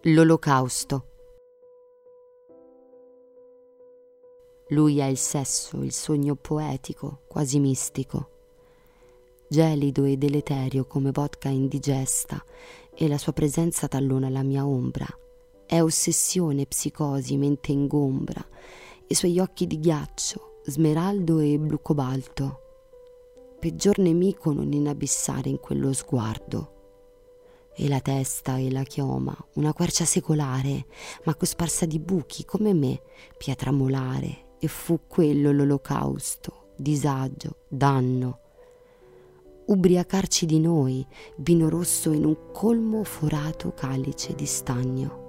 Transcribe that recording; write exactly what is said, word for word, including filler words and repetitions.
L'Olocausto. Lui è il sesso, il sogno poetico, quasi mistico, gelido e deleterio come vodka indigesta, e la sua presenza tallona la mia ombra. È ossessione, psicosi, mente ingombra, i suoi occhi di ghiaccio, smeraldo e blu cobalto. Peggior nemico non inabissare in quello sguardo. E la testa e la chioma, una quercia secolare, ma cosparsa di buchi come me, pietra molare, e fu quello l'olocausto, disagio, danno. Ubriacarci di noi, vino rosso in un colmo forato calice di stagno.